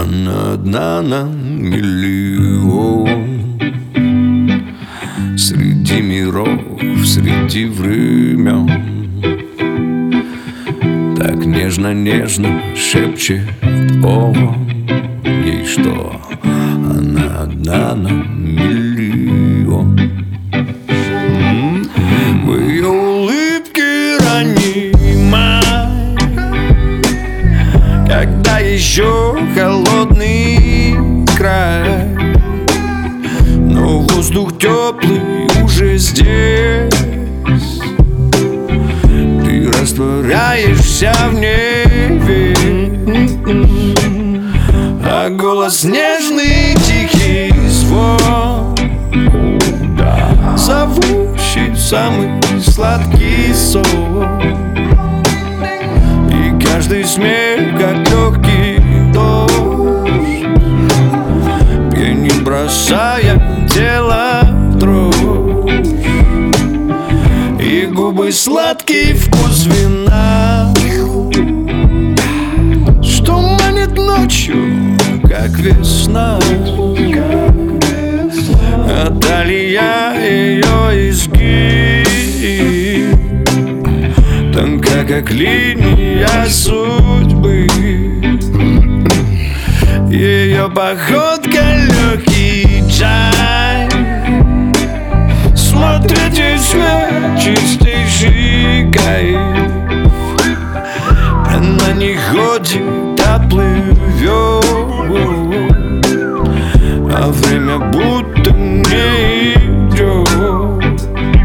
Она одна на миллион. Среди миров, среди времен. Так нежно-нежно шепчет он ей, что она одна на миллион. В ее улыбке ранний май, когда еще холодный край, но воздух теплый уже здесь. Ты растворяешься в небе, а голос нежный, тихий звон, зовущий в самый сладкий сон. И каждый смех, как легкий дождь, пьянит, бросая тело в дрожь. И губы сладкий вкус вина, что манит ночью, как весна. А талия ее изгиб тонка, как линия судьбы. Ее походка легкий чай, смотреть ей свет чистейший кайф. Она не ходит, а плывет, а время будто не идет.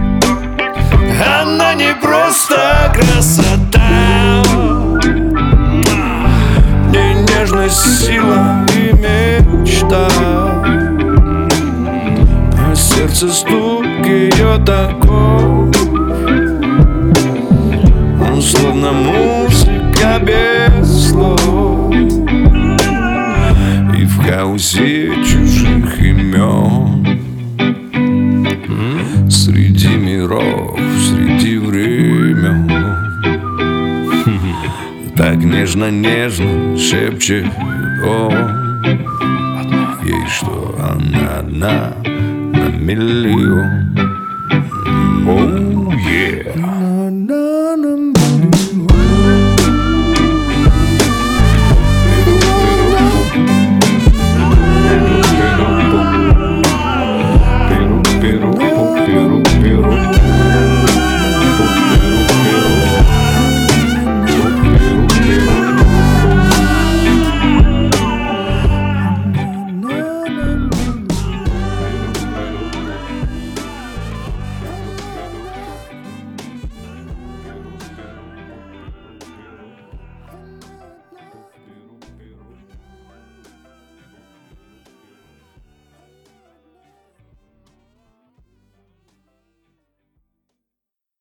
Она не просто красота, не нежность, сила и мечта, а сердце стук ее такой, он словно музыка без слов. И в хаосе чужих имен, среди миров, среди времен, так нежно-нежно шепчет он ей, что она одна на миллион. Oh yeah.